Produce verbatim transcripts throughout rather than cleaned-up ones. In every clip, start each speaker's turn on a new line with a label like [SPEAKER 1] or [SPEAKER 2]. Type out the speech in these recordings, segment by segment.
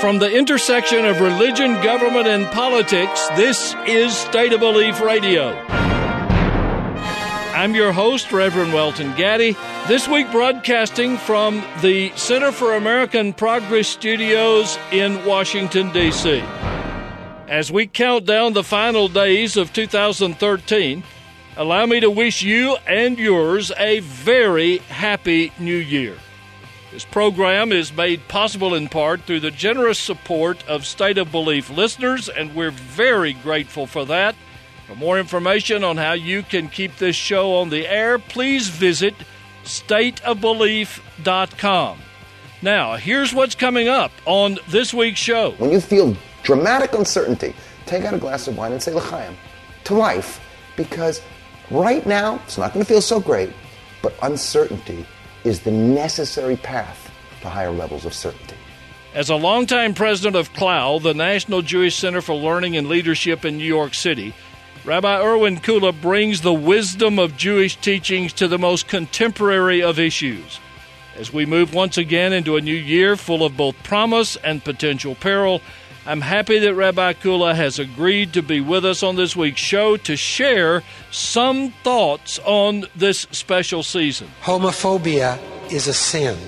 [SPEAKER 1] From the intersection of religion, government, and politics, this is State of Belief Radio. I'm your host, Reverend Welton Gaddy, this week broadcasting from the Center for American Progress Studios in Washington, D C As we count down the final days of two thousand thirteen, allow me to wish you and yours a very happy new year. This program is made possible in part through the generous support of State of Belief listeners, and we're very grateful for that. For more information on how you can keep this show on the air, please visit state of belief dot com. Now, here's what's coming up on this week's show.
[SPEAKER 2] When you feel dramatic uncertainty, take out a glass of wine and say l'chaim to life, because right now it's not going to feel so great, but uncertainty is the necessary path to higher levels of certainty.
[SPEAKER 1] As a longtime president of C L O W, the National Jewish Center for Learning and Leadership in New York City, Rabbi Irwin Kula brings the wisdom of Jewish teachings to the most contemporary of issues. As we move once again into a new year full of both promise and potential peril, I'm happy that Rabbi Kula has agreed to be with us on this week's show to share some thoughts on this special season.
[SPEAKER 3] Homophobia is a sin.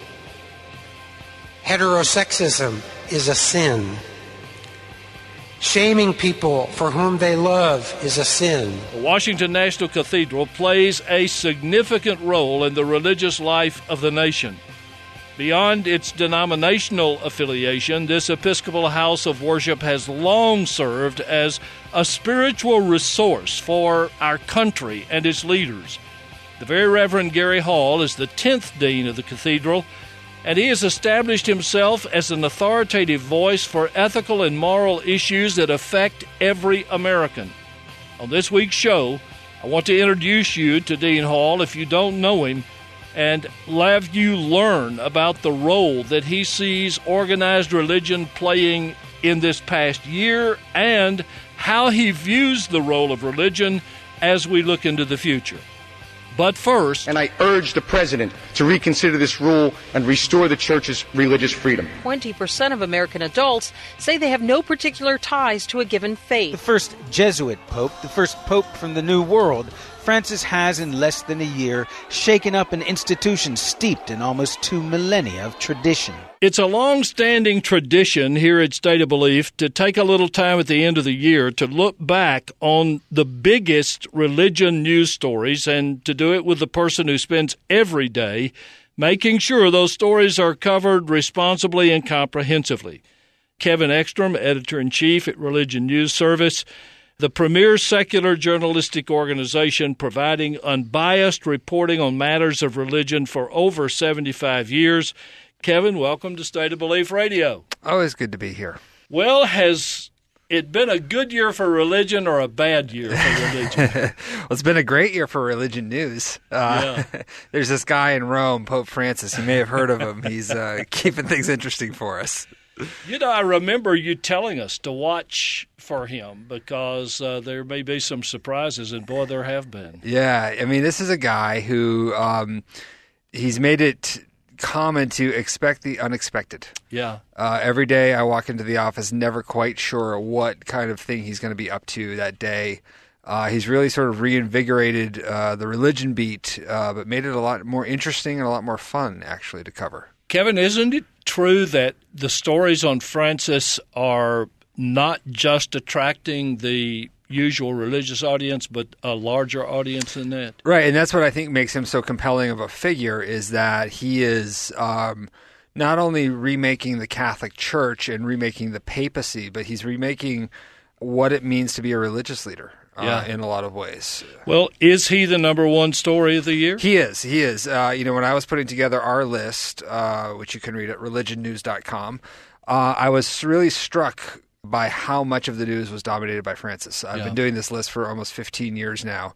[SPEAKER 3] Heterosexism is a sin. Shaming people for whom they love is a sin.
[SPEAKER 1] The Washington National Cathedral plays a significant role in the religious life of the nation. Beyond its denominational affiliation, this Episcopal house of worship has long served as a spiritual resource for our country and its leaders. The Very Reverend Gary Hall is the tenth dean of the cathedral, and he has established himself as an authoritative voice for ethical and moral issues that affect every American. On this week's show, I want to introduce you to Dean Hall, if you don't know him, and have you learn about the role that he sees organized religion playing in this past year and how he views the role of religion as we look into the future. But first...
[SPEAKER 4] And I urge the President to reconsider this rule and restore the Church's religious freedom.
[SPEAKER 5] twenty percent of American adults say they have no particular ties to a given faith.
[SPEAKER 6] The first Jesuit pope, the first pope from the New World, Francis has, in less than a year, shaken up an institution steeped in almost two millennia of tradition.
[SPEAKER 1] It's a long-standing tradition here at State of Belief to take a little time at the end of the year to look back on the biggest religion news stories and to do it with the person who spends every day making sure those stories are covered responsibly and comprehensively. Kevin Ekstrom, editor-in-chief at Religion News Service, the premier secular journalistic organization providing unbiased reporting on matters of religion for over seventy-five years. Kevin, welcome to State of Belief Radio.
[SPEAKER 7] Always good to be here.
[SPEAKER 1] Well, has it been a good year for religion or a bad year for religion?
[SPEAKER 7] Well, it's been a great year for religion news. Uh, yeah. There's this guy in Rome, Pope Francis. You may have heard of him. He's uh, keeping things interesting for us.
[SPEAKER 1] You know, I remember you telling us to watch for him because uh, there may be some surprises, and boy, there have been.
[SPEAKER 7] Yeah, I mean, this is a guy who um, he's made it common to expect the unexpected.
[SPEAKER 1] Yeah.
[SPEAKER 7] Uh, every day I walk into the office, never quite sure what kind of thing he's going to be up to that day. Uh, he's really sort of reinvigorated uh, the religion beat, uh, but made it a lot more interesting and a lot more fun, actually, to cover.
[SPEAKER 1] Kevin, isn't it true that the stories on Francis are not just attracting the usual religious audience, but a larger audience than that?
[SPEAKER 7] Right, and that's what I think makes him so compelling of a figure, is that he is um, not only remaking the Catholic Church and remaking the papacy, but he's remaking what it means to be a religious leader. Uh, yeah. In a lot of ways.
[SPEAKER 1] Well, is he the number one story of the year?
[SPEAKER 7] He is. He is. Uh, you know, when I was putting together our list, uh, which you can read at religion news dot com, uh, I was really struck by how much of the news was dominated by Francis. I've yeah. been doing this list for almost fifteen years now,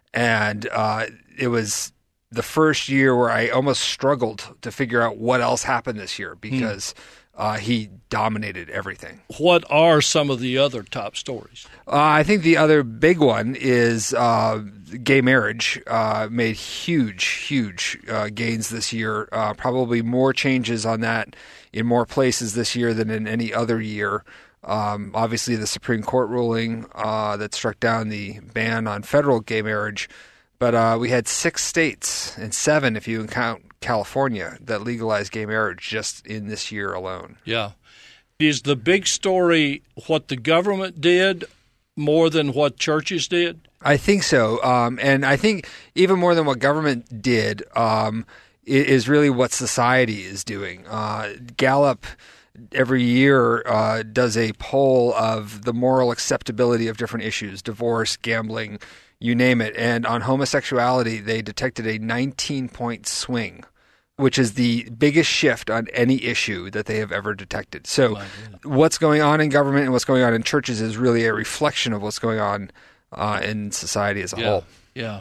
[SPEAKER 7] and uh, it was the first year where I almost struggled to figure out what else happened this year because uh, he dominated everything.
[SPEAKER 1] What are some of the other top stories?
[SPEAKER 7] Uh, I think the other big one is uh, gay marriage uh, made huge, huge uh, gains this year, uh, probably more changes on that in more places this year than in any other year. Um, obviously, the Supreme Court ruling uh, that struck down the ban on federal gay marriage, but uh, we had six states, and seven if you count California, that legalized gay marriage just in this year alone.
[SPEAKER 1] Yeah. Is the big story what the government did more than what churches did?
[SPEAKER 7] I think so. Um, and I think even more than what government did um, is really what society is doing. Uh, Gallup every year uh, does a poll of the moral acceptability of different issues, divorce, gambling, you name it. And on homosexuality, they detected a nineteen-point swing, which is the biggest shift on any issue that they have ever detected. So what's going on in government and what's going on in churches is really a reflection of what's going on uh, in society as a
[SPEAKER 1] yeah,
[SPEAKER 7] whole.
[SPEAKER 1] Yeah.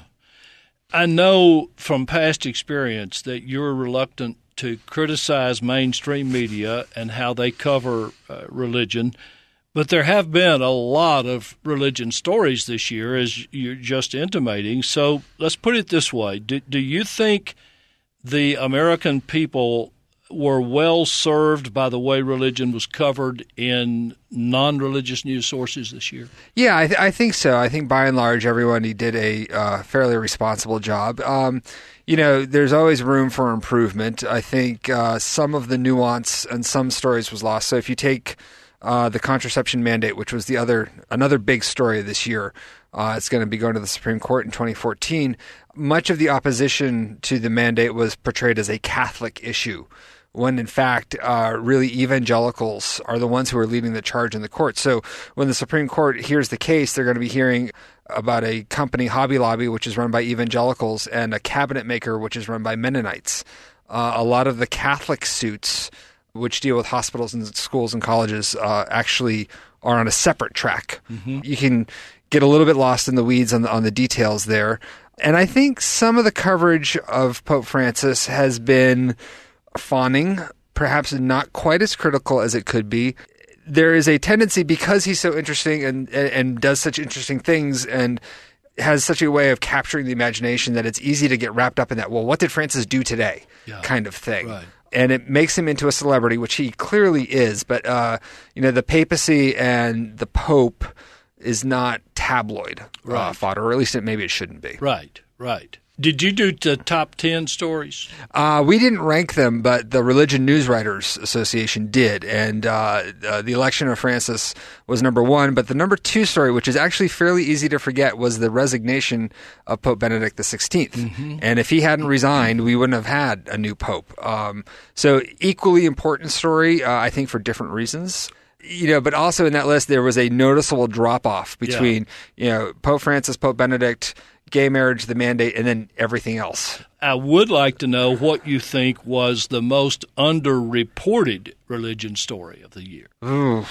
[SPEAKER 1] I know from past experience that you're reluctant to criticize mainstream media and how they cover uh, religion, but there have been a lot of religion stories this year, as you're just intimating. So let's put it this way. Do, do you think the American people were well served by the way religion was covered in non-religious news sources this year?
[SPEAKER 7] Yeah, I, th- I think so. I think by and large, everyone did a uh, fairly responsible job. Um, you know, there's always room for improvement. I think uh, some of the nuance and some stories was lost. So if you take uh, the contraception mandate, which was the other another big story this year, uh, it's going to be going to the Supreme Court in twenty fourteen. Much of the opposition to the mandate was portrayed as a Catholic issue, when in fact, uh, really evangelicals are the ones who are leading the charge in the court. So when the Supreme Court hears the case, they're going to be hearing about a company, Hobby Lobby, which is run by evangelicals, and a cabinet maker, which is run by Mennonites. Uh, a lot of the Catholic suits, which deal with hospitals and schools and colleges, uh, actually are on a separate track. Mm-hmm. You can get a little bit lost in the weeds on the, on the details there. And I think some of the coverage of Pope Francis has been fawning, perhaps not quite as critical as it could be. There is a tendency, because he's so interesting and, and, and does such interesting things and has such a way of capturing the imagination, that it's easy to get wrapped up in that, well, what did Francis do today yeah. kind of thing. Right. And it makes him into a celebrity, which he clearly is. But, uh, you know, the papacy and the Pope is not tabloid right. uh, fodder, or at least it, maybe it shouldn't be.
[SPEAKER 1] Right, right. Did you do the top ten stories?
[SPEAKER 7] Uh, we didn't rank them, but the Religion News Writers Association did. And uh, uh, the election of Francis was number one. But the number two story, which is actually fairly easy to forget, was the resignation of Pope Benedict the sixteenth. Mm-hmm. And if he hadn't resigned, we wouldn't have had a new pope. Um, so equally important story, uh, I think, for different reasons. You know, but also in that list, there was a noticeable drop-off between, yeah. you know, Pope Francis, Pope Benedict, gay marriage, the mandate, and then everything else.
[SPEAKER 1] I would like to know what you think was the most underreported religion story of the year.
[SPEAKER 7] Ooh,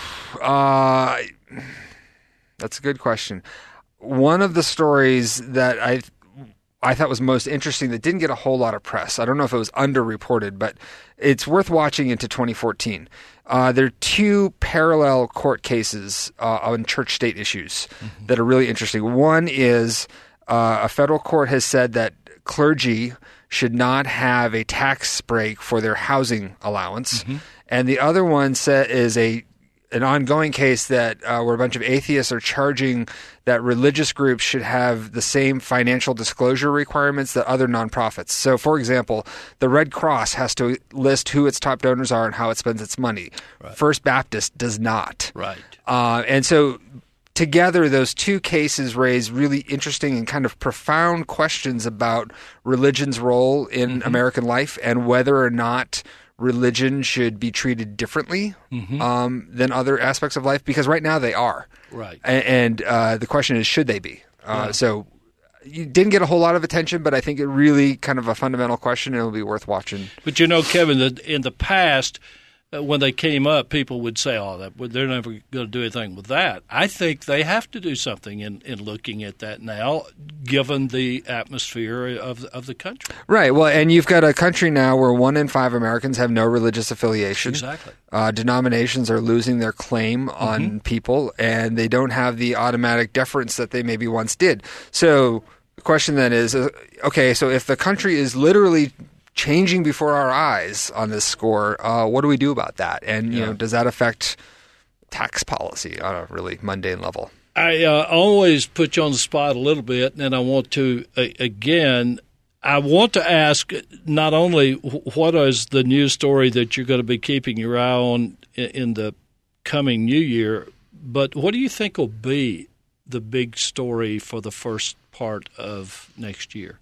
[SPEAKER 7] uh, that's a good question. One of the stories that I I thought was most interesting that didn't get a whole lot of press, I don't know if it was underreported, but it's worth watching into twenty fourteen. Uh, there are two parallel court cases uh, on church-state issues mm-hmm. that are really interesting. One is uh, a federal court has said that clergy should not have a tax break for their housing allowance. Mm-hmm. And the other one sa- is a an ongoing case that uh, where a bunch of atheists are charging that religious groups should have the same financial disclosure requirements that other nonprofits. So, for example, the Red Cross has to list who its top donors are and how it spends its money. Right. First Baptist does not.
[SPEAKER 1] Right.
[SPEAKER 7] Uh, and so together, those two cases raise really interesting and kind of profound questions about religion's role in mm-hmm. American life and whether or not religion should be treated differently mm-hmm. um, than other aspects of life, because right now they are.
[SPEAKER 1] Right.
[SPEAKER 7] And, and uh, the question is, should they be? Uh, yeah. So you didn't get a whole lot of attention, but I think it really kind of a fundamental question, and it'll be worth watching.
[SPEAKER 1] But you know, Kevin, that in the past, when they came up, people would say, oh, that, they're never going to do anything with that. I think they have to do something in, in looking at that now, given the atmosphere of, of the country.
[SPEAKER 7] Right. Well, and you've got a country now where one in five Americans have no religious affiliation.
[SPEAKER 1] Exactly.
[SPEAKER 7] Uh, denominations are losing their claim on
[SPEAKER 1] Mm-hmm.
[SPEAKER 7] people, and they don't have the automatic deference that they maybe once did. So the question then is, uh, okay, so if the country is literally changing before our eyes on this score, uh, what do we do about that? And you
[SPEAKER 1] Yeah.
[SPEAKER 7] know, does that affect tax policy on a really mundane level?
[SPEAKER 1] I uh, always put you on the spot a little bit, and I want to, uh, again, I want to ask not only what is the news story that you're going to be keeping your eye on in, in the coming new year, but what do you think will be the big story for the first part of next year?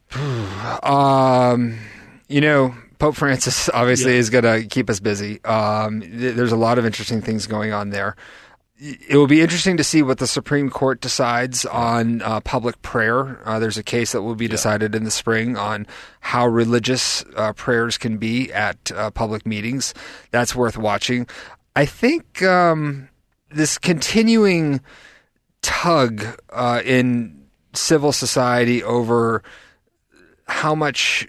[SPEAKER 7] um, you know, Pope Francis obviously
[SPEAKER 1] Yeah.
[SPEAKER 7] is going to keep us busy. Um, th- there's a lot of interesting things going on there. It will be interesting to see what the Supreme Court decides on uh, public prayer. Uh, there's a case that will be decided in the spring on how religious uh, prayers can be at uh, public meetings. That's worth watching. I think um, this continuing tug uh, in civil society over how much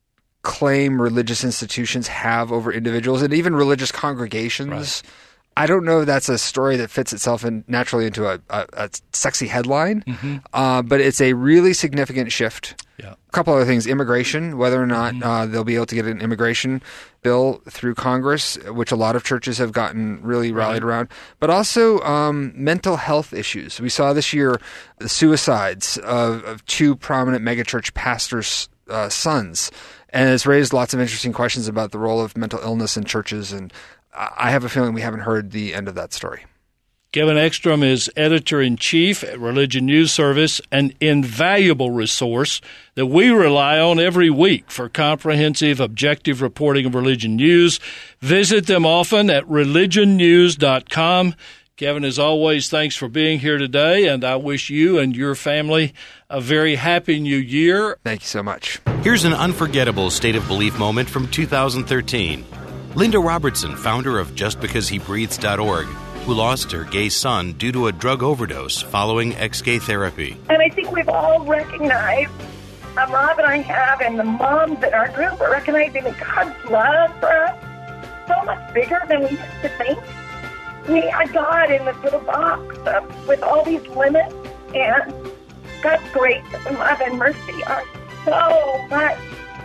[SPEAKER 7] claim religious institutions have over individuals and even religious congregations.
[SPEAKER 1] Right.
[SPEAKER 7] I don't know if that's a story that fits itself in naturally into a, a, a sexy headline,
[SPEAKER 1] Mm-hmm.
[SPEAKER 7] uh, but it's a really significant shift.
[SPEAKER 1] Yeah.
[SPEAKER 7] A couple other things: immigration, whether or not
[SPEAKER 1] Mm-hmm.
[SPEAKER 7] uh, they'll be able to get an immigration bill through Congress, which a lot of churches have gotten really rallied
[SPEAKER 1] Right.
[SPEAKER 7] around, but also um, mental health issues. We saw this year the suicides of, of two prominent megachurch pastors' uh, sons. And it's raised lots of interesting questions about the role of mental illness in churches, and I have a feeling we haven't heard the end of that story.
[SPEAKER 1] Kevin Ekstrom is editor-in-chief at Religion News Service, an invaluable resource that we rely on every week for comprehensive, objective reporting of religion news. Visit them often at religion news dot com. Kevin, as always, thanks for being here today, and I wish you and your family a very happy new year.
[SPEAKER 7] Thank you so much.
[SPEAKER 8] Here's an unforgettable State of Belief moment from two thousand thirteen. Linda Robertson, founder of just because he breathes dot org, who lost her gay son due to a drug overdose following ex-gay therapy.
[SPEAKER 9] And I think we've all recognized, um, Rob and I have, and the moms in our group are recognizing that God's love for us is so much bigger than we used to think. We had God in this little box uh, with all these limits, and God's grace and love and mercy are so much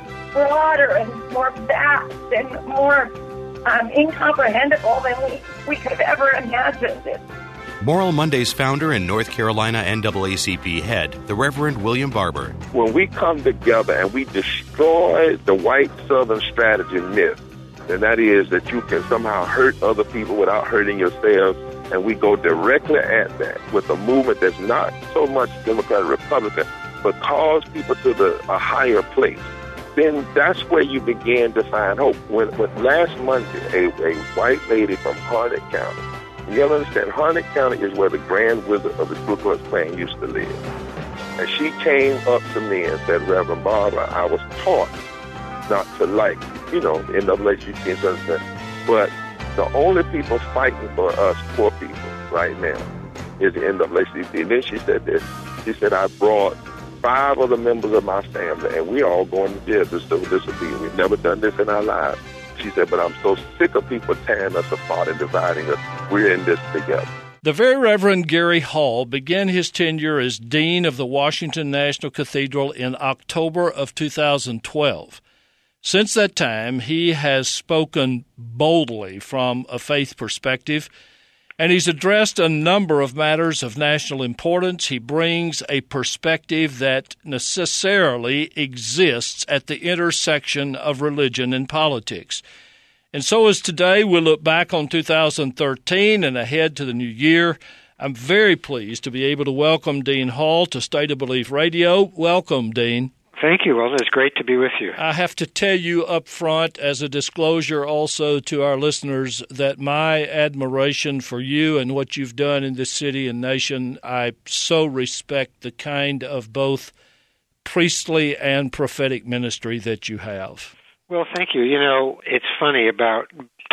[SPEAKER 9] broader and more vast and more um, incomprehensible than we, we could have ever imagined it.
[SPEAKER 8] Moral Monday's founder and North Carolina N double A C P head, the Reverend William Barber.
[SPEAKER 10] When we come together and we destroy the white Southern strategy myth, and that is that you can somehow hurt other people without hurting yourself, and we go directly at that with a movement that's not so much Democrat or Republican, but calls people to the a higher place, then that's where you begin to find hope. When, when last Monday, a, a white lady from Harnett County, you gotta understand, Harnett County is where the Grand Wizard of the Ku Klux Klan used to live. And she came up to me and said, Reverend Barber, I was taught not to like, you know, N double A C P and such, but the only people fighting for us poor people right now is the N double A C P. And then she said this. She said, I brought five other members of my family, and we all going to jail for civil disobedience. We've never done this in our lives. She said, but I'm so sick of people tearing us apart and dividing us. We're in this together.
[SPEAKER 1] The Very Reverend Gary Hall began his tenure as Dean of the Washington National Cathedral in October of two thousand twelve. Since that time, he has spoken boldly from a faith perspective, and he's addressed a number of matters of national importance. He brings a perspective that necessarily exists at the intersection of religion and politics. And so as today, we'll look back on two thousand thirteen and ahead to the new year. I'm very pleased to be able to welcome Dean Hall to State of Belief Radio. Welcome, Dean.
[SPEAKER 11] Thank you, Will. It's great to be with you.
[SPEAKER 1] I have to tell you up front, as a disclosure also to our listeners, that my admiration for you and what you've done in this city and nation, I so respect the kind of both priestly and prophetic ministry that you have.
[SPEAKER 11] Well, thank you. You know, it's funny about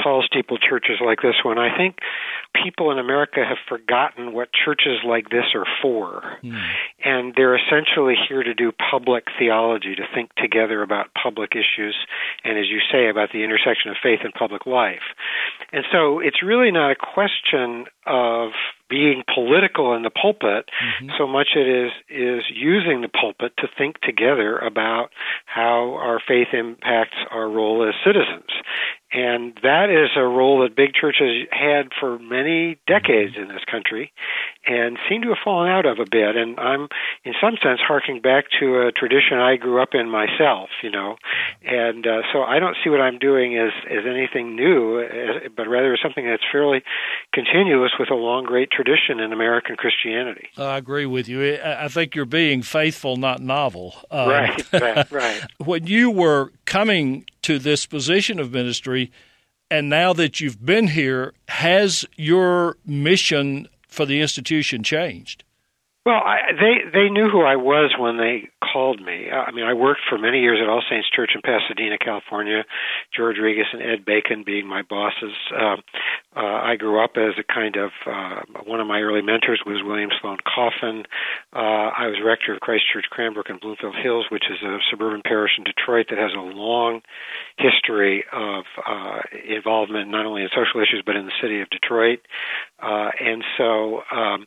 [SPEAKER 11] tall steeple churches like this one. I think people in America have forgotten what churches like this are for. Mm. And they're essentially here to do public theology, to think together about public issues, and as you say, about the intersection of faith and public life. And so it's really not a question of being political in the pulpit, mm-hmm. so much it is is using the pulpit to think together about how our faith impacts our role as citizens. And that is a role that big churches had for many decades in this country and seem to have fallen out of a bit. And I'm, in some sense, harking back to a tradition I grew up in myself, you know. And uh, so I don't see what I'm doing as, as anything new, as, but rather something that's fairly continuous with a long, great tradition in American Christianity.
[SPEAKER 1] I agree with you. I think you're being faithful, not novel. Uh,
[SPEAKER 11] right, right, right.
[SPEAKER 1] When you were coming to this position of ministry, and now that you've been here, has your mission for the institution changed?
[SPEAKER 11] Well, I, they they knew who I was when they called me. I mean, I worked for many years at All Saints Church in Pasadena, California, George Regas and Ed Bacon being my bosses. Uh, uh, I grew up as a kind of, uh, one of my early mentors was William Sloane Coffin. Uh, I was rector of Christ Church Cranbrook in Bloomfield Hills, which is a suburban parish in Detroit that has a long history of uh, involvement not only in social issues but in the city of Detroit. Uh, and so um,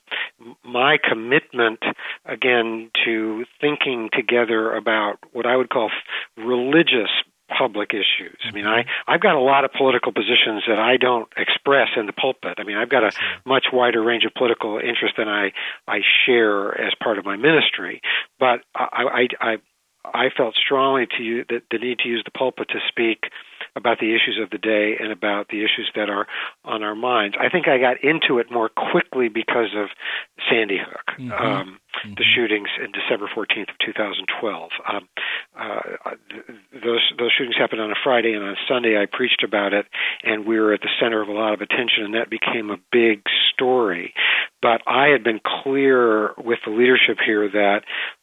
[SPEAKER 11] my commitment, again, to thinking together about what I would call religious public issues. I mean, I, I've got a lot of political positions that I don't express in the pulpit. I mean, I've got a much wider range of political interest than I, I share as part of my ministry. But I, I, I, I felt strongly to you that the need to use the pulpit to speak about the issues of the day and about the issues that are on our minds. I think I got into it more quickly because of Sandy Hook, mm-hmm. Um, mm-hmm. the shootings in December fourteenth of two thousand twelve. Um, uh, those those shootings happened on a Friday, and on Sunday I preached about it, and we were at the center of a lot of attention, and that became a big story. But I had been clear with the leadership here that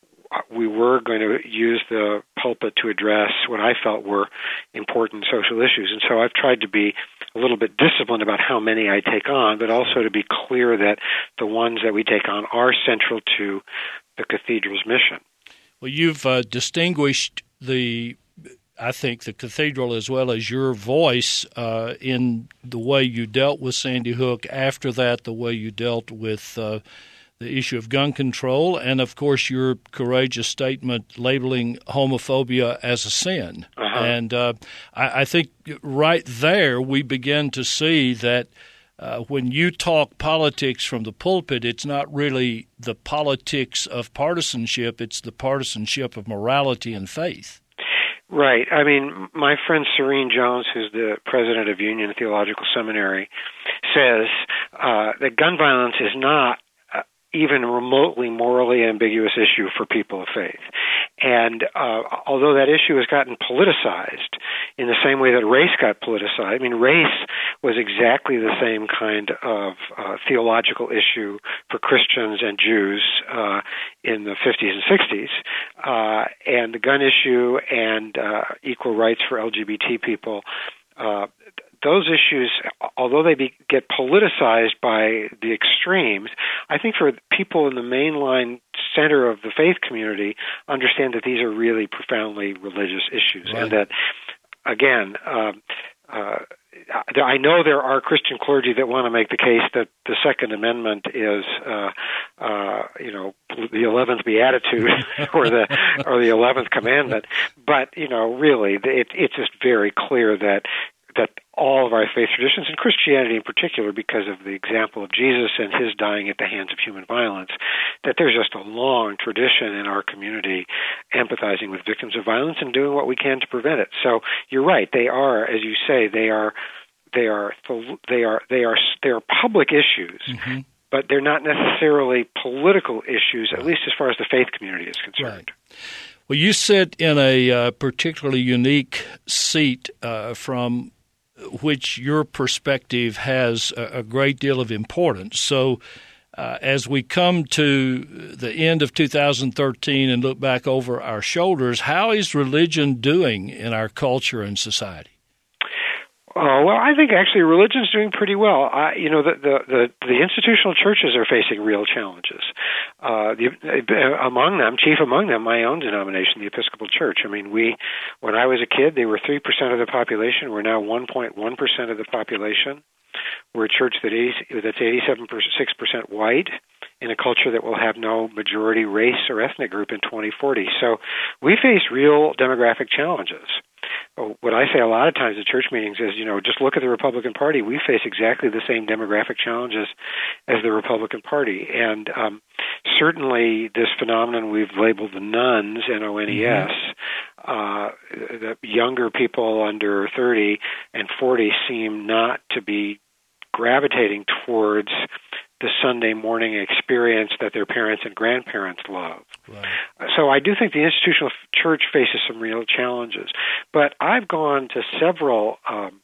[SPEAKER 11] we were going to use the pulpit to address what I felt were important social issues. And so I've tried to be a little bit disciplined about how many I take on, but also to be clear that the ones that we take on are central to the cathedral's mission.
[SPEAKER 1] Well, you've uh, distinguished the, I think, the cathedral as well as your voice uh, in the way you dealt with Sandy Hook. After that, the way you dealt with uh, the issue of gun control, and, of course, your courageous statement labeling homophobia as a sin. Uh-huh. And uh, I, I think right there we begin to see that uh, when you talk politics from the pulpit, it's not really the politics of partisanship, it's the partisanship of morality and faith.
[SPEAKER 11] Right. I mean, my friend Serene Jones, who's the president of Union Theological Seminary, says uh, that gun violence is not even remotely morally ambiguous issue for people of faith. And uh, although that issue has gotten politicized in the same way that race got politicized, I mean, race was exactly the same kind of uh, theological issue for Christians and Jews uh, in the fifties and sixties. Uh, and the gun issue and uh, equal rights for L G B T people, uh, those issues, although they be, get politicized by the extremes, I think for people in the mainline center of the faith community understand that these are really profoundly religious issues. Right. And that, again, um, uh, I know there are Christian clergy that want to make the case that the Second Amendment is, uh, uh, you know, the eleventh Beatitude or the or the eleventh Commandment. But you know, really, it, it's just very clear that. that all of our faith traditions, and Christianity in particular, because of the example of Jesus and his dying at the hands of human violence, that there's just a long tradition in our community empathizing with victims of violence and doing what we can to prevent it. So you're right; they are, as you say, they are, they are, they are, they are, they are public issues. Mm-hmm. But they're not necessarily political issues, at least as far as the faith community is concerned.
[SPEAKER 1] Right. Well, you sit in a uh, particularly unique seat uh, from which your perspective has a, a great deal of importance. So uh, as we come to the end of two thousand thirteen and look back over our shoulders, how is religion doing in our culture and society?
[SPEAKER 11] Oh, well, I think actually religion's doing pretty well. I, you know, the, the, the, the institutional churches are facing real challenges. Uh, the, among them, chief among them, my own denomination, the Episcopal Church. I mean, we, when I was a kid, they were three percent of the population. We're now one point one percent of the population. We're a church that is, that's eighty-seven point six percent white in a culture that will have no majority race or ethnic group in twenty forty. So we face real demographic challenges. What I say a lot of times at church meetings is, you know, just look at the Republican Party. We face exactly the same demographic challenges as the Republican Party. And um, certainly this phenomenon we've labeled the nuns, N O N E S, mm-hmm. uh, the younger people under thirty and forty seem not to be gravitating towards the Sunday morning experience that their parents and grandparents love. Right. So I do think the institutional church faces some real challenges. But I've gone to several um,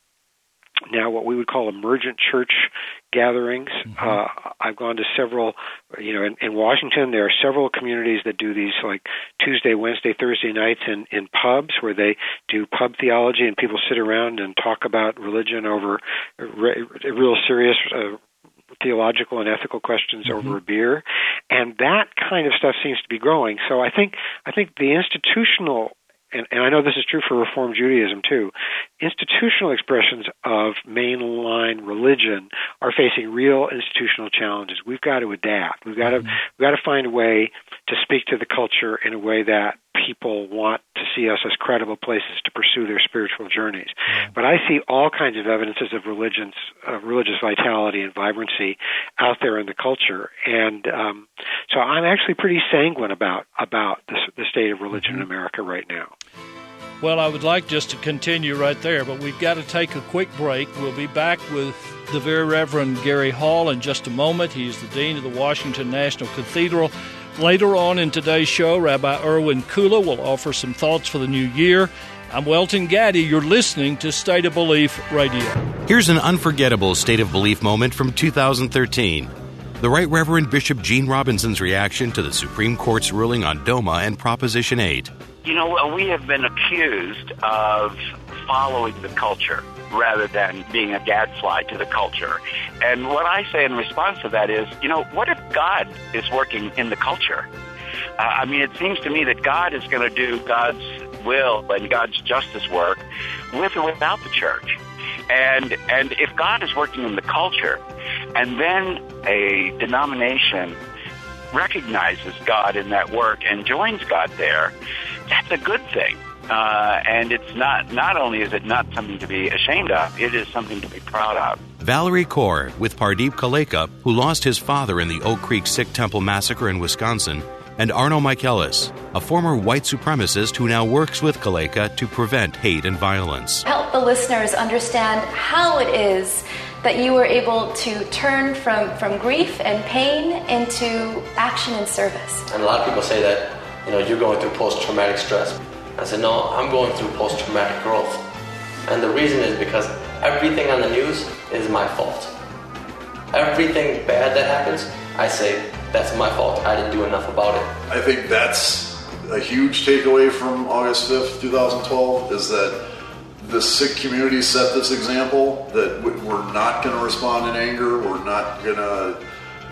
[SPEAKER 11] now what we would call emergent church gatherings. Mm-hmm. Uh, I've gone to several, you know, in, in Washington there are several communities that do these like Tuesday, Wednesday, Thursday nights in, in pubs where they do pub theology and people sit around and talk about religion over re- real serious uh, theological and ethical questions mm-hmm. over a beer, and that kind of stuff seems to be growing. So I think I think the institutional, and, and I know this is true for Reform Judaism too, institutional expressions of mainline religion are facing real institutional challenges. We've got to adapt. We've got to mm-hmm. we've got to find a way to speak to the culture in a way that people want to see us as credible places to pursue their spiritual journeys. Mm-hmm. But I see all kinds of evidences of religions, of religious vitality and vibrancy out there in the culture, and um, so I'm actually pretty sanguine about about the, the state of religion mm-hmm. in America right now.
[SPEAKER 1] Well, I would like just to continue right there, but we've got to take a quick break. We'll be back with the Very Reverend Gary Hall in just a moment. He is the Dean of the Washington National Cathedral. Later on in today's show, Rabbi Erwin Kula will offer some thoughts for the new year. I'm Welton Gaddy. You're listening to State of Belief Radio.
[SPEAKER 8] Here's an unforgettable State of Belief moment from two thousand thirteen. The Right Reverend Bishop Gene Robinson's reaction to the Supreme Court's ruling on DOMA and Proposition eight.
[SPEAKER 12] You know, we have been accused of following the culture rather than being a gadfly to the culture. And what I say in response to that is, you know, what if God is working in the culture? Uh, I mean, it seems to me that God is going to do God's will and God's justice work with or without the church. And and if God is working in the culture and then a denomination recognizes God in that work and joins God there, that's a good thing. Uh, and it's not, not only is it not something to be ashamed of, it is something to be proud of.
[SPEAKER 8] Valerie Kaur with Pardeep Kaleka, who lost his father in the Oak Creek Sikh Temple massacre in Wisconsin, and Arno Michaelis, a former white supremacist who now works with Kaleka to prevent hate and violence.
[SPEAKER 13] Help the listeners understand how it is that you were able to turn from, from grief and pain into action and service.
[SPEAKER 14] And a lot of people say that, you know, you're going through post-traumatic stress. I said, no, I'm going through post-traumatic growth. And the reason is because everything on the news is my fault. Everything bad that happens, I say, that's my fault. I didn't do enough about it.
[SPEAKER 15] I think that's a huge takeaway from August fifth, twenty twelve, is that the Sikh community set this example that we're not going to respond in anger. We're not going to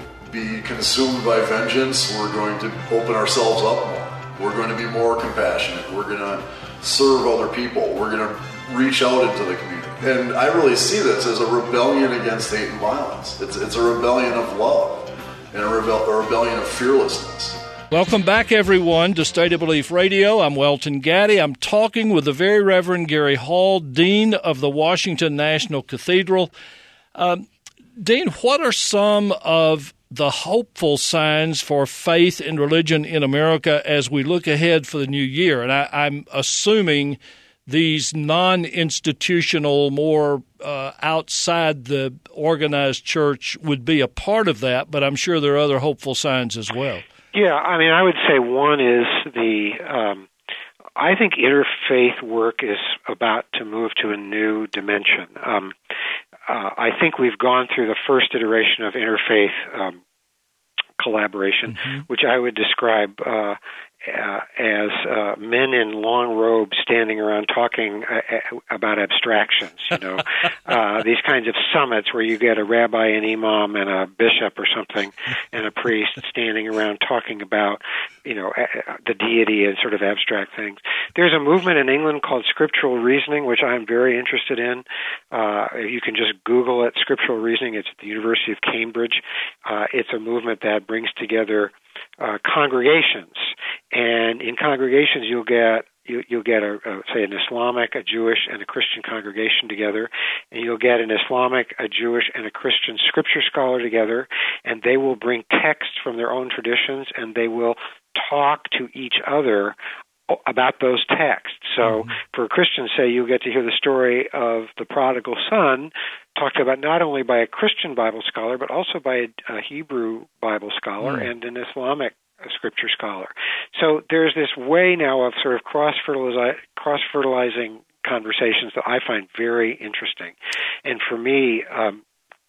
[SPEAKER 15] be consumed by vengeance. We're going to open ourselves up more. We're going to be more compassionate. We're going to serve other people. We're going to reach out into the community. And I really see this as a rebellion against hate and violence. It's, it's a rebellion of love and a, rebel, a rebellion of fearlessness.
[SPEAKER 1] Welcome back, everyone, to State of Belief Radio. I'm Welton Gaddy. I'm talking with the Very Reverend Gary Hall, Dean of the Washington National Cathedral. Um, Dean, what are some of the hopeful signs for faith and religion in America as we look ahead for the new year? And I, I'm assuming these non-institutional, more uh, outside the organized church would be a part of that, but I'm sure there are other hopeful signs as well.
[SPEAKER 11] Yeah, I mean, I would say one is the, um, I think interfaith work is about to move to a new dimension. Um, uh, I think we've gone through the first iteration of interfaith um, collaboration, mm-hmm. which I would describe uh, uh, as uh, men in long robes standing around talking uh, about abstractions, you know, uh, these kinds of summits where you get a rabbi, an imam, and a bishop or something, and a priest standing around talking about, you know, the deity and sort of abstract things. There's a movement in England called scriptural reasoning, which I'm very interested in. Uh, you can just Google it, scriptural reasoning. It's at the University of Cambridge. Uh, it's a movement that brings together uh, congregations, and in congregations you'll get you, you'll get a, a say an Islamic, a Jewish, and a Christian congregation together, and you'll get an Islamic, a Jewish, and a Christian scripture scholar together, and they will bring texts from their own traditions, and they will talk to each other about those texts. So mm-hmm. for Christians, say, you'll get to hear the story of the prodigal son talked about not only by a Christian Bible scholar, but also by a, a Hebrew Bible scholar mm-hmm. and an Islamic scripture scholar. So there's this way now of sort of cross-fertilizi- cross-fertilizing conversations that I find very interesting. And for me, um,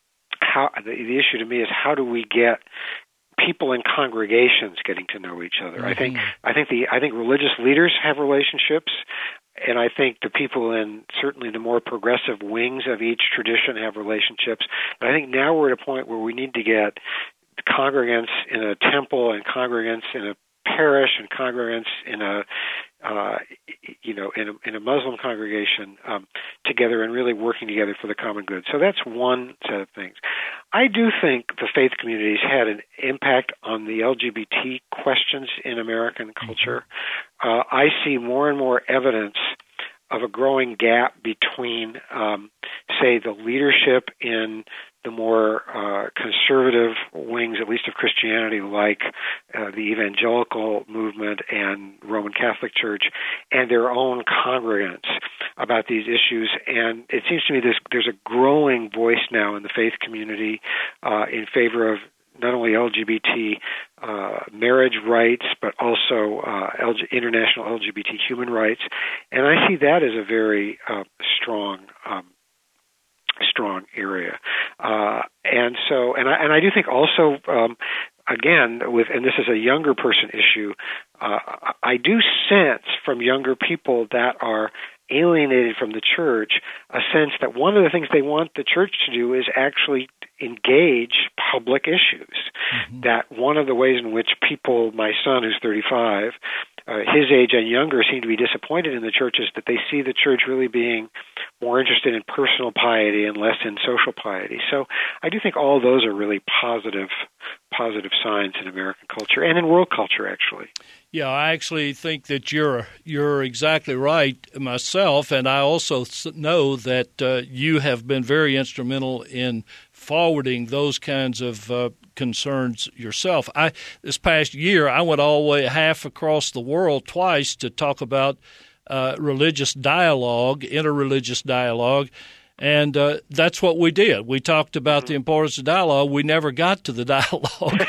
[SPEAKER 11] how the, the issue to me is how do we get people in congregations getting to know each other. Mm-hmm. I think I think the I think religious leaders have relationships, and I think the people in certainly the more progressive wings of each tradition have relationships. And I think now we're at a point where we need to get congregants in a temple and congregants in a parish and congregants in a uh, you know in a, in a Muslim congregation um, together and really working together for the common good. So that's one set of things. I do think the faith communities had an impact on the L G B T questions in American culture. Uh, I see more and more evidence of a growing gap between, um, say, the leadership in the more uh, conservative wings, at least of Christianity, like uh, the evangelical movement and Roman Catholic Church, and their own congregants about these issues. And it seems to me there's, there's a growing voice now in the faith community uh, in favor of not only L G B T uh, marriage rights, but also uh, L G- international L G B T human rights. And I see that as a very uh, strong um, strong area. Uh, and so, and I, and I do think also, um, again, with, and this is a younger person issue, uh, I do sense from younger people that are alienated from the church a sense that one of the things they want the church to do is actually engage public issues. Mm-hmm. That one of the ways in which people, my son who's thirty-five, uh, his age and younger, seem to be disappointed in the church is that they see the church really being more interested in personal piety and less in social piety. So I do think all those are really positive, positive signs in American culture and in world culture, actually.
[SPEAKER 1] Yeah, I actually think that you're you're exactly right myself, and I also know that uh, you have been very instrumental in forwarding those kinds of uh, concerns yourself. I this past year, I went all the way half across the world twice to talk about uh, religious dialogue, interreligious dialogue. And uh, that's what we did. We talked about the importance of dialogue. We never got to the dialogue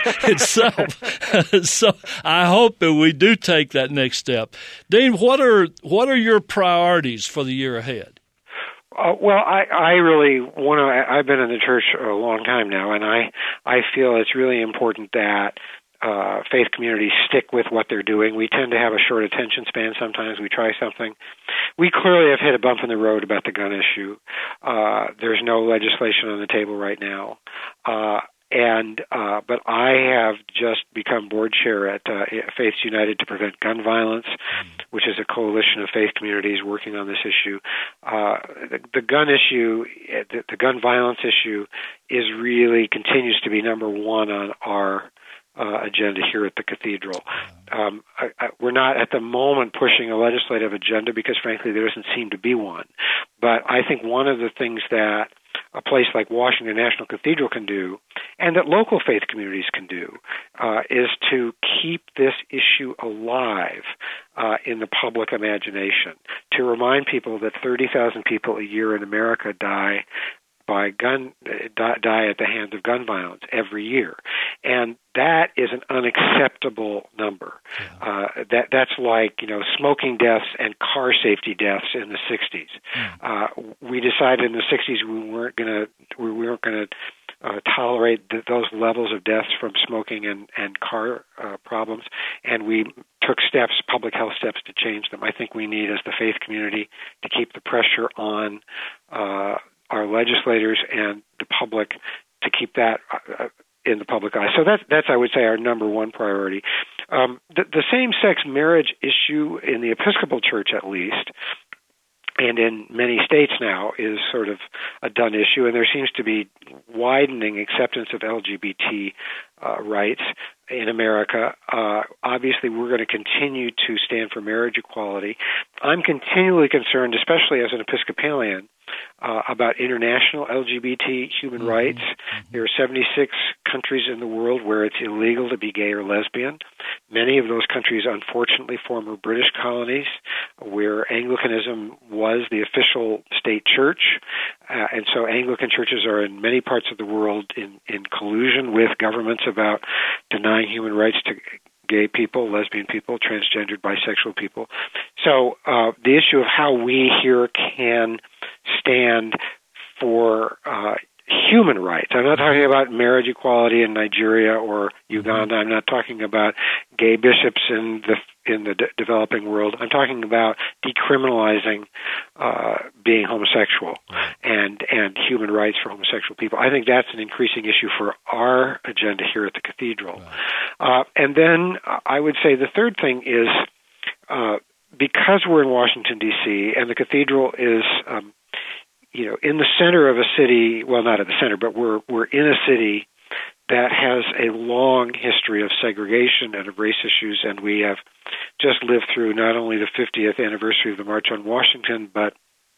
[SPEAKER 1] itself. So I hope that we do take that next step. Dean, what are what are your priorities for the year ahead?
[SPEAKER 11] Uh, well, I, I really want to. I've been in the church a long time now, and I I feel it's really important that Uh, faith communities stick with what they're doing. We tend to have a short attention span sometimes. We try something. We clearly have hit a bump in the road about the gun issue. Uh, there's no legislation on the table right now. Uh, and uh, but I have just become board chair at uh, Faiths United to Prevent Gun Violence, which is a coalition of faith communities working on this issue. Uh, the, the gun issue, the, the gun violence issue, is really continues to be number one on our Uh, agenda here at the Cathedral. Um, I, I, we're not at the moment pushing a legislative agenda because, frankly, there doesn't seem to be one. But I think one of the things that a place like Washington National Cathedral can do, and that local faith communities can do, uh, is to keep this issue alive uh, in the public imagination, to remind people that thirty thousand people a year in America die by gun die at the hands of gun violence every year, and that is an unacceptable number. Yeah. Uh, that that's like you know smoking deaths and car safety deaths in the sixties. Mm. Uh, we decided in the sixties we weren't going to we weren't going to uh, tolerate th- those levels of deaths from smoking and and car uh, problems, and we took steps, public health steps, to change them. I think we need, as the faith community, to keep the pressure on uh, our legislators and the public to keep that uh, in the public eye. So that's, that's I would say, our number one priority. Um, the, the same-sex marriage issue in the Episcopal Church, at least, and in many states now, is sort of a done issue, and there seems to be widening acceptance of L G B T uh, rights in America. Uh, obviously, we're going to continue to stand for marriage equality. I'm continually concerned, especially as an Episcopalian, uh, about international L G B T human mm-hmm. rights. Mm-hmm. There are seventy-six countries in the world where it's illegal to be gay or lesbian. Many of those countries, unfortunately, former British colonies, where Anglicanism was the official state church. Uh, and so Anglican churches are in many parts of the world in, in collusion with governments about denying human rights to gay people, lesbian people, transgendered, bisexual people. So uh, the issue of how we here can stand for uh, human rights. I'm not talking about marriage equality in Nigeria or Uganda. I'm not talking about gay bishops in the in the de- developing world. I'm talking about decriminalizing uh, being homosexual and and human rights for homosexual people. I think that's an increasing issue for our agenda here at the Cathedral. Uh, and then I would say the third thing is uh, because we're in Washington, D C, and the Cathedral is um, you know, in the center of a city, well, not at the center, but we're we're in a city that has a long history of segregation and of race issues, and we have just lived through not only the fiftieth anniversary of the March on Washington, but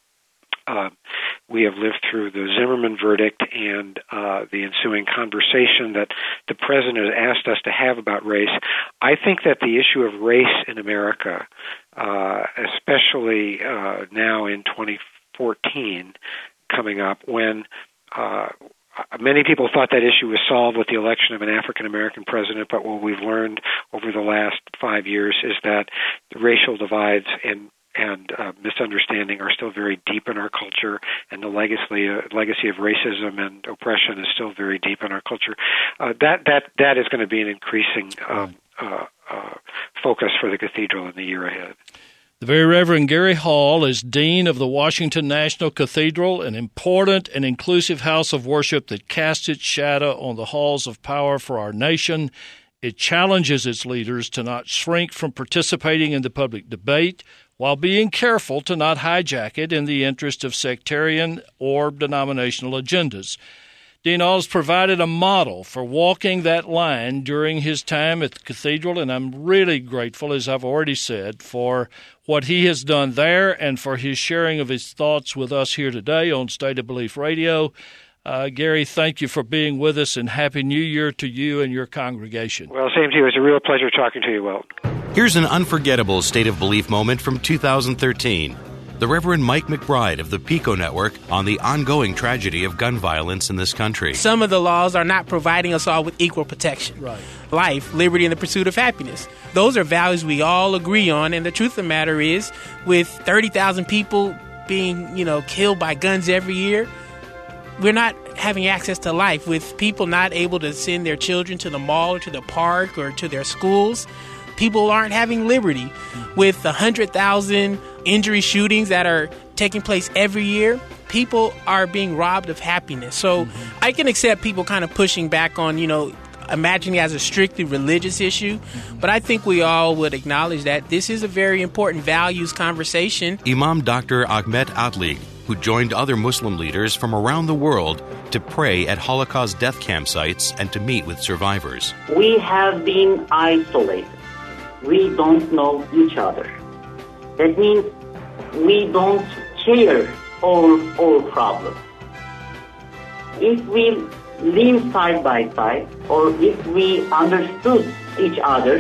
[SPEAKER 11] uh, we have lived through the Zimmerman verdict and uh, the ensuing conversation that the president has asked us to have about race. I think that the issue of race in America, uh, especially uh, now in twenty fourteen coming up, when uh, many people thought that issue was solved with the election of an African-American president, but what we've learned over the last five years is that the racial divides and and uh, misunderstanding are still very deep in our culture, and the legacy uh, legacy of racism and oppression is still very deep in our culture. Uh, that that that is going to be an increasing um, uh, uh, focus for the Cathedral in the year ahead.
[SPEAKER 1] The Very Reverend Gary Hall is Dean of the Washington National Cathedral, an important and inclusive house of worship that casts its shadow on the halls of power for our nation. It challenges its leaders to not shrink from participating in the public debate while being careful to not hijack it in the interest of sectarian or denominational agendas. Dean Hall has provided a model for walking that line during his time at the Cathedral, and I'm really grateful, as I've already said, for what he has done there and for his sharing of his thoughts with us here today on State of Belief Radio. Uh, Gary, thank you for being with us, and Happy New Year to you and your congregation.
[SPEAKER 11] Well, same to you. It's a real pleasure talking to you, Will.
[SPEAKER 8] Here's an unforgettable State of Belief moment from two thousand thirteen. The Reverend Mike McBride of the PICO Network on the ongoing tragedy of gun violence in this country.
[SPEAKER 16] Some of the laws are not providing us all with equal protection.
[SPEAKER 1] Right.
[SPEAKER 16] Life, liberty, and the pursuit of happiness. Those are values we all agree on, and the truth of the matter is, with thirty thousand people being, you know, killed by guns every year, we're not having access to life. With people not able to send their children to the mall or to the park or to their schools, people aren't having liberty. With one hundred thousand injury shootings that are taking place every year, people are being robbed of happiness. So mm-hmm. I can accept people kind of pushing back on, you know, imagining it as a strictly religious issue, mm-hmm. but I think we all would acknowledge that this is a very important values conversation.
[SPEAKER 8] Imam Doctor Ahmet Adlig, who joined other Muslim leaders from around the world to pray at Holocaust death camp sites and to meet with survivors.
[SPEAKER 17] We have been isolated. We don't know each other. That means we don't share all, all problems. If we live side by side, or if we understood each other,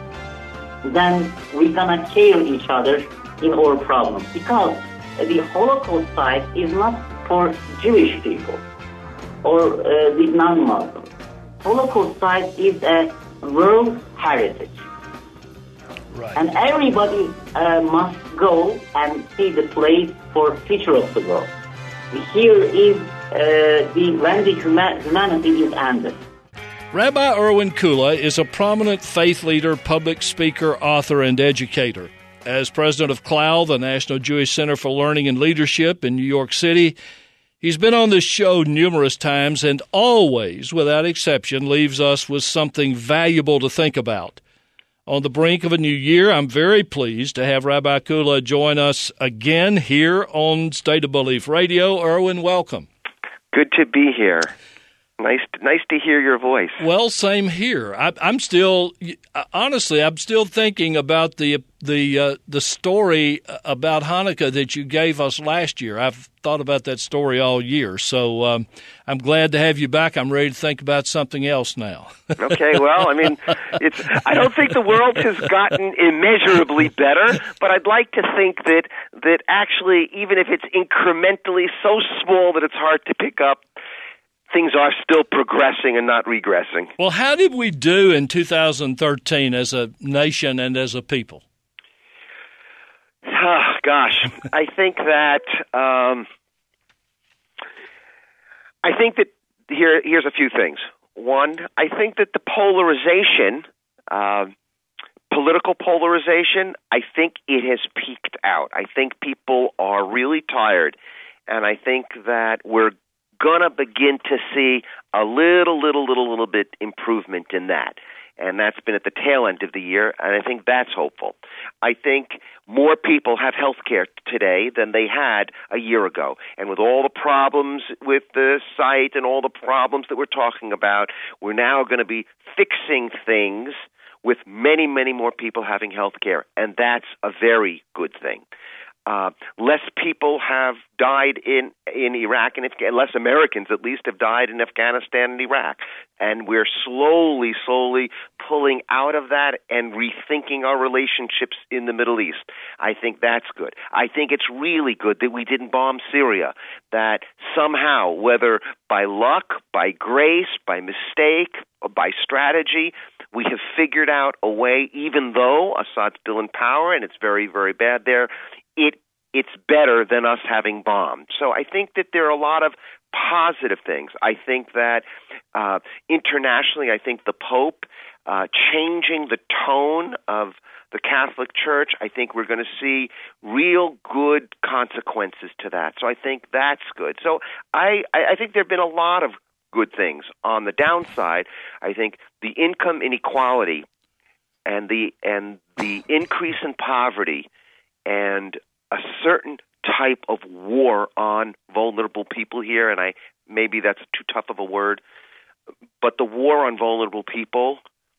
[SPEAKER 17] then we're gonna share each other in all problems. Because the Holocaust site is not for Jewish people or uh, the non-Muslims. Holocaust site is a world heritage.
[SPEAKER 1] Right.
[SPEAKER 17] And everybody uh, must go and see the place for future of the world. Here is uh, the when the huma- humanity is ended.
[SPEAKER 1] Rabbi Irwin Kula is a prominent faith leader, public speaker, author, and educator. As president of C L A L, the National Jewish Center for Learning and Leadership in New York City, he's been on this show numerous times and always, without exception, leaves us with something valuable to think about. On the brink of a new year, I'm very pleased to have Rabbi Kula join us again here on State of Belief Radio. Irwin, welcome.
[SPEAKER 18] Good to be here. Nice, nice to hear your voice.
[SPEAKER 1] Well, same here. I, I'm still, honestly, I'm still thinking about the the uh, the story about Hanukkah that you gave us last year. I've thought about that story all year, so um, I'm glad to have you back. I'm ready to think about something else now.
[SPEAKER 18] Okay, well, I mean, it's. I don't think the world has gotten immeasurably better, but I'd like to think that that actually, even if it's incrementally so small that it's hard to pick up, things are still progressing and not regressing.
[SPEAKER 1] Well, how did we do in two thousand thirteen as a nation and as a people?
[SPEAKER 18] Oh, gosh, I think that um, I think that here here's a few things. One, I think that the polarization, uh, political polarization, I think it has peaked out. I think people are really tired, and I think that we're gonna begin to see a little, little, little, little bit improvement in that. And that's been at the tail end of the year, and I think that's hopeful. I think more people have health care today than they had a year ago. And with all the problems with the site and all the problems that we're talking about, we're now going to be fixing things with many, many more people having health care, and that's a very good thing. Uh, less people have died in, in Iraq, and Afga- less Americans at least have died in Afghanistan and Iraq. And we're slowly, slowly pulling out of that and rethinking our relationships in the Middle East. I think that's good. I think it's really good that we didn't bomb Syria, that somehow, whether by luck, by grace, by mistake, or by strategy, we have figured out a way, even though Assad's still in power and it's very, very bad there, It it's better than us having bombed. So I think that there are a lot of positive things. I think that uh, internationally, I think the Pope uh, changing the tone of the Catholic Church, I think we're going to see real good consequences to that. So I think that's good. So I, I think there have been a lot of good things. On the downside, I think the income inequality and the and the increase in poverty and a certain type of war on vulnerable people here, and I maybe that's too tough of a word, but the war on vulnerable people,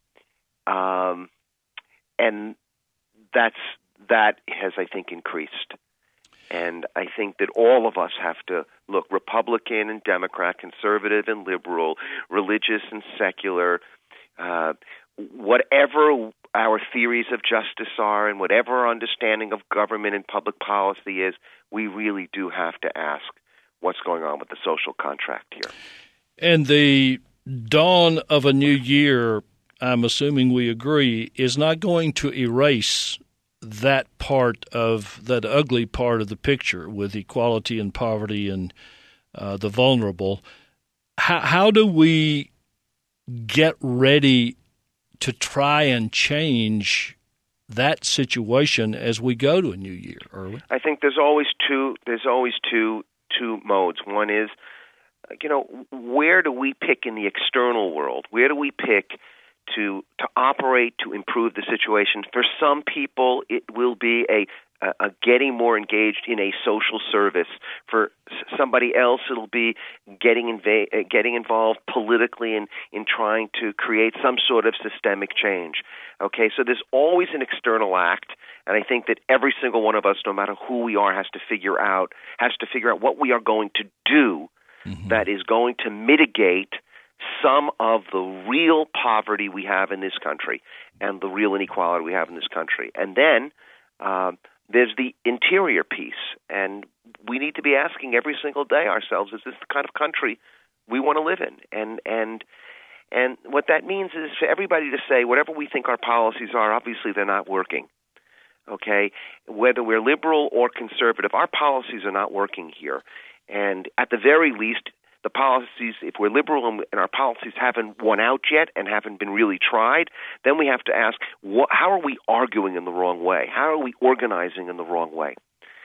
[SPEAKER 18] um, and that's that has, I think, increased. And I think that all of us have to look, Republican and Democrat, conservative and liberal, religious and secular, uh, whatever our theories of justice are and whatever our understanding of government and public policy is, we really do have to ask what's going on with the social contract here.
[SPEAKER 1] And the dawn of a new year, I'm assuming we agree, is not going to erase that part of, that ugly part of the picture with equality and poverty and uh, the vulnerable. How, how do we get ready to try and change that situation as we go to a new year, Irwin?
[SPEAKER 18] I think there's always two. There's always two two modes. One is, you know, where do we pick in the external world? Where do we pick to to operate to improve the situation? For some people, it will be a a getting more engaged in a social service. For somebody else, it'll be getting inva- getting involved politically in, in trying to create some sort of systemic change. Okay, so there's always an external act, and I think that every single one of us, no matter who we are, has to figure out has to figure out what we are going to do mm-hmm. that is going to mitigate some of the real poverty we have in this country and the real inequality we have in this country. And then um, there's the interior piece, and we need to be asking every single day ourselves, is this the kind of country we want to live in? And and and what that means is for everybody to say, whatever we think our policies are, obviously they're not working. Okay? Whether we're liberal or conservative, our policies are not working here. And at the very least, the policies, if we're liberal and, and our policies haven't won out yet and haven't been really tried, then we have to ask, what, how are we arguing in the wrong way? How are we organizing in the wrong way?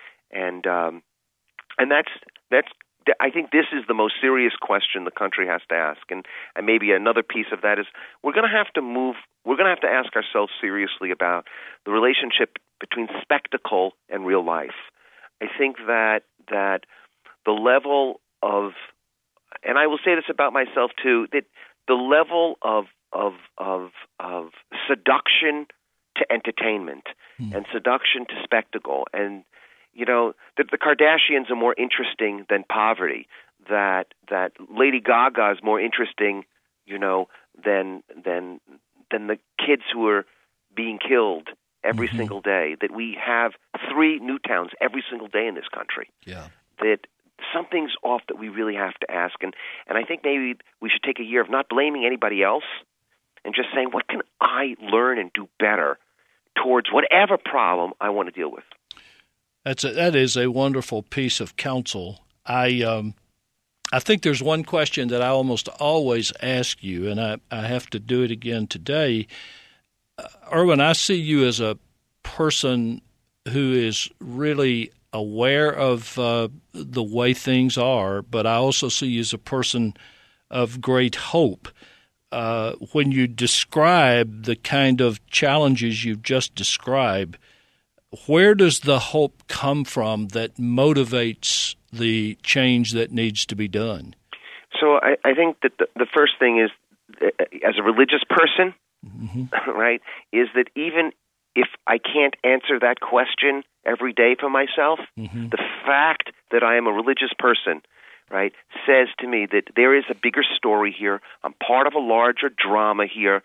[SPEAKER 18] And um, and that's that's I think this is the most serious question the country has to ask. And, and maybe another piece of that is we're going to have to move. We're going to have to ask ourselves seriously about the relationship between spectacle and real life. I think that that the level of, and I will say this about myself too, that the level of of of, of seduction to entertainment mm. and seduction to spectacle, and you know that the Kardashians are more interesting than poverty. That that Lady Gaga is more interesting, you know, than than than the kids who are being killed every mm-hmm. single day. That we have three new towns every single day in this country.
[SPEAKER 1] Yeah.
[SPEAKER 18] That something's off that we really have to ask. And, and I think maybe we should take a year of not blaming anybody else and just saying, what can I learn and do better towards whatever problem I want to deal with?
[SPEAKER 1] That's a, that is a wonderful piece of counsel. I um, I think there's one question that I almost always ask you, and I, I have to do it again today. Uh, Erwin, I see you as a person who is really aware of uh, the way things are, but I also see you as a person of great hope. Uh, when you describe the kind of challenges you've just described, where does the hope come from that motivates the change that needs to be done?
[SPEAKER 18] So I, I think that the, the first thing is, as a religious person, mm-hmm. right, is that even if I can't answer that question every day for myself, mm-hmm. the fact that I am a religious person, right, says to me that there is a bigger story here. I'm part of a larger drama here.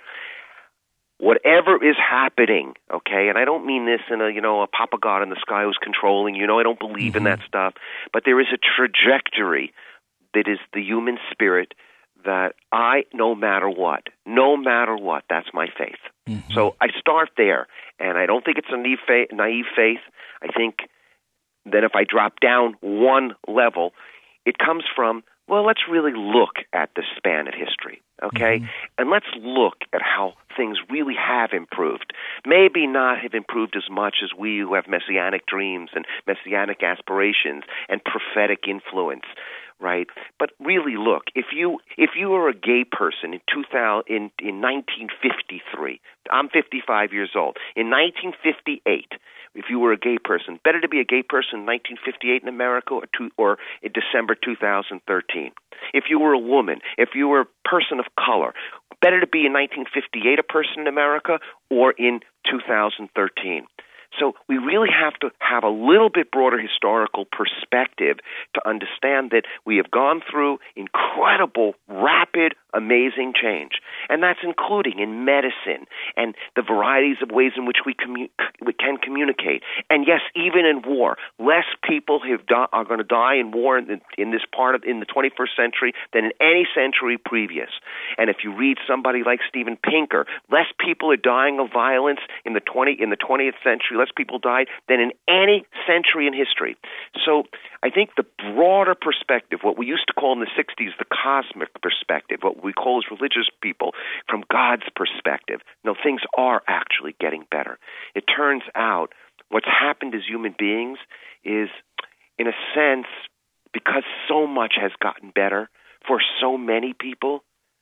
[SPEAKER 18] Whatever is happening, okay, and I don't mean this in a, you know, a Papa God in the sky who's controlling, you know, I don't believe mm-hmm. in that stuff, but there is a trajectory that is the human spirit that I, no matter what, no matter what, that's my faith. Mm-hmm. So I start there, and I don't think it's a naive faith, naive faith. I think that if I drop down one level, it comes from, well, let's really look at the span of history, okay? Mm-hmm. And let's look at how things really have improved. Maybe not have improved as much as we who have messianic dreams and messianic aspirations and prophetic influence, right? But really look, if you if you were a gay person in two thousand in in nineteen fifty-three, I'm fifty-five years old. In nineteen fifty-eight, if you were a gay person, better to be a gay person in nineteen fifty-eight in America or, two, or in December two thousand thirteen. If you were a woman, if you were a person of color, better to be in nineteen fifty-eight a person in America or in two thousand thirteen. So we really have to have a little bit broader historical perspective to understand that we have gone through incredible, rapid, amazing change. And that's including in medicine and the varieties of ways in which we, commu- we can communicate. And yes, even in war, less people have di- are going to die in war in, the, in this part of in the twenty-first century than in any century previous. And if you read somebody like Steven Pinker, less people are dying of violence in the twenty in the twentieth century. Less people died than in any century in history. So I think the broader perspective, what we used to call in the sixties the cosmic perspective, what we call as religious people from God's perspective, no, things are actually getting better. It turns out what's happened as human beings is, in a sense, because so much has gotten better for so many people,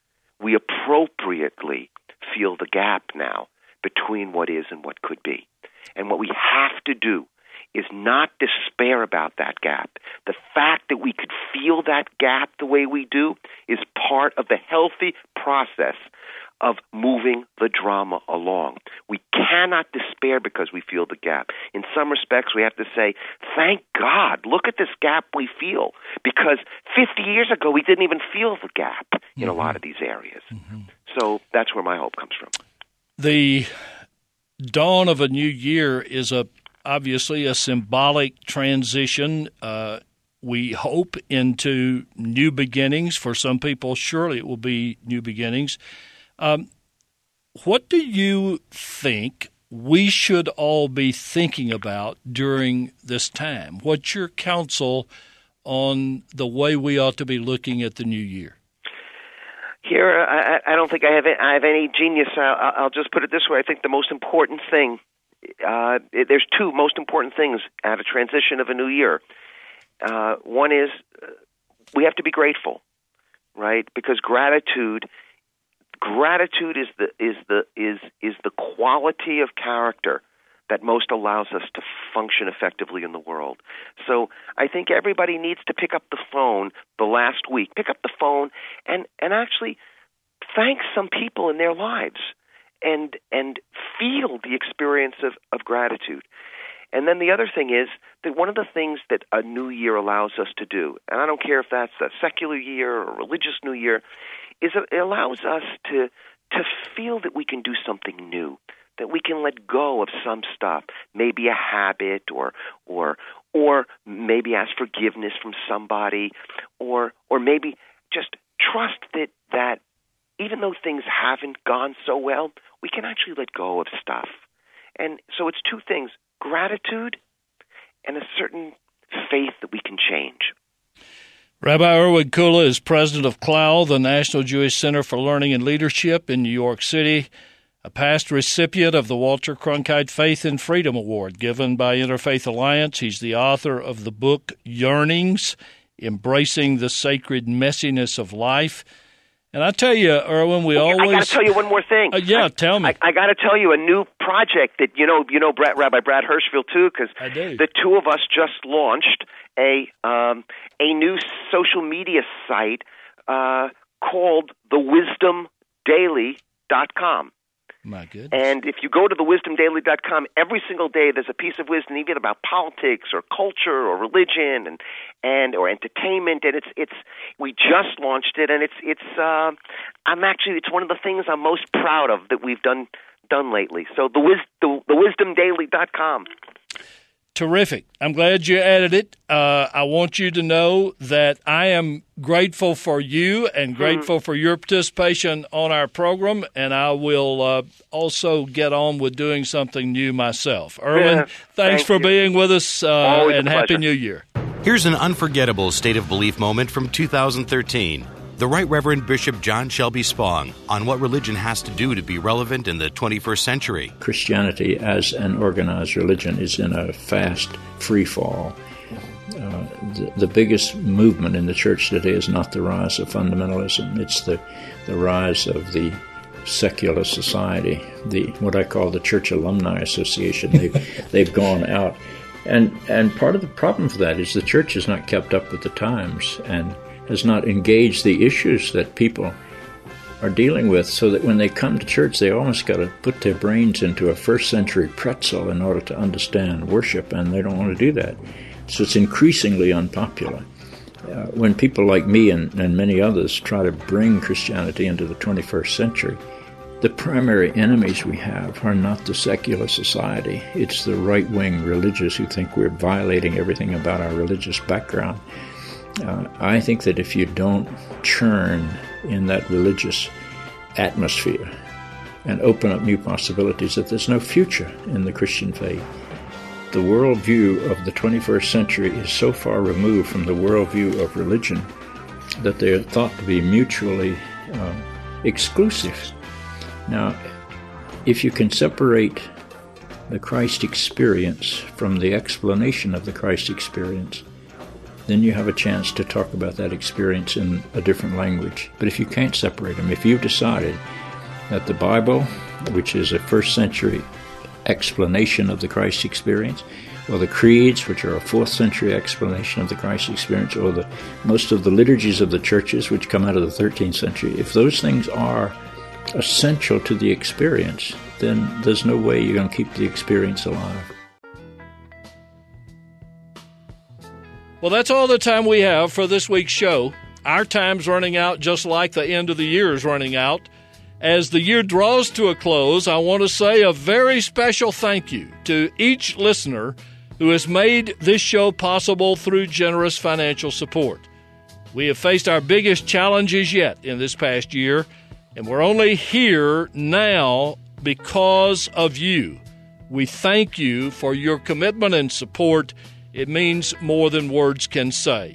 [SPEAKER 18] we appropriately feel the gap now between what is and what could be. And what we have to do is not despair about that gap. The fact that we could feel that gap the way we do is part of the healthy process of moving the drama along. We cannot despair because we feel the gap. In some respects, we have to say, thank God, look at this gap we feel. Because fifty years ago, we didn't even feel the gap in mm-hmm. a lot of these areas. Mm-hmm. So that's where my hope comes from.
[SPEAKER 1] The dawn of a new year is a obviously a symbolic transition, uh, we hope, into new beginnings. For some people, surely it will be new beginnings. Um, what do you think we should all be thinking about during this time? What's your counsel on the way we ought to be looking at the new year?
[SPEAKER 18] Here, I, I don't think I have I have any genius. I'll, I'll just put it this way. I think the most important thing, uh, there's two most important things at a transition of a new year. Uh, one is uh, we have to be grateful, right? Because gratitude, gratitude is the is the is is the quality of character that most allows us to function effectively in the world. So I think everybody needs to pick up the phone the last week, pick up the phone and, and actually thank some people in their lives and and feel the experience of, of gratitude. And then the other thing is that one of the things that a new year allows us to do, and I don't care if that's a secular year or a religious new year, is it allows us to to feel that we can do something new, that we can let go of some stuff, maybe a habit or or or maybe ask forgiveness from somebody, or or maybe just trust that that even though things haven't gone so well, we can actually let go of stuff. And so it's two things, gratitude and a certain faith that we can change.
[SPEAKER 1] Rabbi Irwin Kula is president of C L O W, the National Jewish Center for Learning and Leadership in New York City, a past recipient of the Walter Cronkite Faith and Freedom Award given by Interfaith Alliance. He's the author of the book Yearnings, Embracing the Sacred Messiness of Life. And I tell you, Irwin, we
[SPEAKER 18] okay,
[SPEAKER 1] always...
[SPEAKER 18] I got to tell you one more thing.
[SPEAKER 1] Uh, yeah,
[SPEAKER 18] I,
[SPEAKER 1] tell me.
[SPEAKER 18] I, I got to tell you a new project that, you know, you know Brad, Rabbi Brad Hirschfield, too, because the two of us just launched a um, a new social media site uh, called the wisdom daily dot com.
[SPEAKER 1] My goodness.
[SPEAKER 18] And if you go to the wisdom daily dot com, every single day there's a piece of wisdom, even about politics or culture or religion and and or entertainment. And it's it's we just launched it, and it's it's uh, I'm actually it's one of the things I'm most proud of that we've done done lately. So the wis the, the wisdom daily dot com.
[SPEAKER 1] Terrific. I'm glad you added it. Uh, I want you to know that I am grateful for you and grateful mm. for your participation on our program, and I will uh, also get on with doing something new myself. Irwin,
[SPEAKER 8] Yeah,
[SPEAKER 1] thanks
[SPEAKER 8] thank
[SPEAKER 1] for
[SPEAKER 8] you.
[SPEAKER 1] being with us, uh, and Happy New Year.
[SPEAKER 8] Here's an unforgettable State of Belief moment from two thousand thirteen. The Right Reverend Bishop John Shelby Spong on what religion has to do to be relevant in the twenty-first century.
[SPEAKER 19] Christianity as an organized religion is in a fast free fall. Uh, the, the biggest movement in the church today is not the rise of fundamentalism. It's the, the rise of the secular society, the what I call the Church Alumni Association. They've, they've gone out. And, and part of the problem for that is the church has not kept up with the times and has not engaged the issues that people are dealing with, so that when they come to church, they almost got to put their brains into a first century pretzel in order to understand worship, and they don't want to do that. So it's increasingly unpopular. Uh, when people like me and, and many others try to bring Christianity into the twenty-first century, the primary enemies we have are not the secular society. It's the right-wing religious who think we're violating everything about our religious background. Uh, I think that if you don't churn in that religious atmosphere and open up new possibilities, that there's no future in the Christian faith. The worldview of the twenty-first century is so far removed from the worldview of religion that they're thought to be mutually uh, exclusive. Now, if you can separate the Christ experience from the explanation of the Christ experience, then you have a chance to talk about that experience in a different language. But if you can't separate them, if you've decided that the Bible, which is a first century explanation of the Christ experience, or the creeds, which are a fourth century explanation of the Christ experience, or the most of the liturgies of the churches, which come out of the thirteenth century, if those things are essential to the experience, then there's no way you're going to keep the experience alive.
[SPEAKER 1] Well, that's all the time we have for this week's show. Our time's running out just like the end of the year is running out. As the year draws to a close, I want to say a very special thank you to each listener who has made this show possible through generous financial support. We have faced our biggest challenges yet in this past year, and we're only here now because of you. We thank you for your commitment and support. It means more than words can say.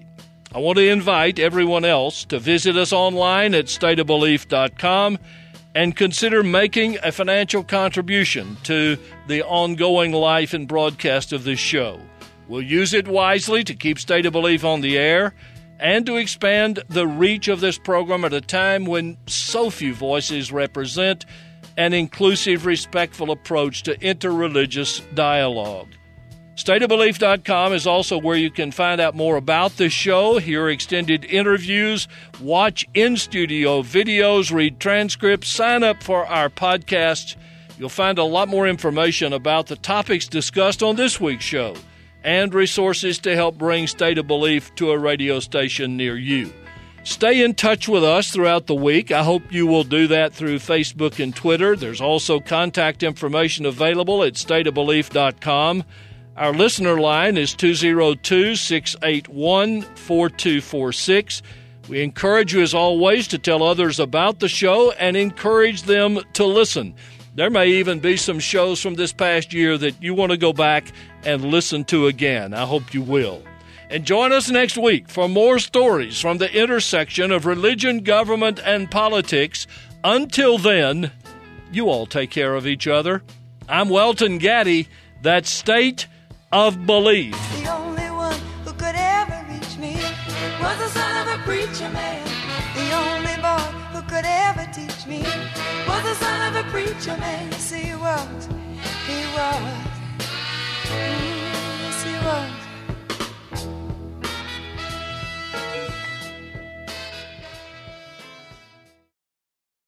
[SPEAKER 1] I want to invite everyone else to visit us online at state of belief dot com and consider making a financial contribution to the ongoing life and broadcast of this show. We'll use it wisely to keep State of Belief on the air and to expand the reach of this program at a time when so few voices represent an inclusive, respectful approach to interreligious dialogue. state of belief dot com is also where you can find out more about this show, hear extended interviews, watch in-studio videos, read transcripts, sign up for our podcasts. You'll find a lot more information about the topics discussed on this week's show and resources to help bring State of Belief to a radio station near you. Stay in touch with us throughout the week. I hope you will do that through Facebook and Twitter. There's also contact information available at state of belief dot com. Our listener line is two oh two, six eight one, four two four six. We encourage you, as always, to tell others about the show and encourage them to listen. There may even be some shows from this past year that you want to go back and listen to again. I hope you will. And join us next week for more stories from the intersection of religion, government, and politics. Until then, you all take care of each other. I'm Welton Gaddy. That's State of Belief.
[SPEAKER 20] The only one who could ever reach me was the son of a preacher man. The only boy who could ever teach me was the son of a preacher man. Yes, he was. He was. Mm-hmm.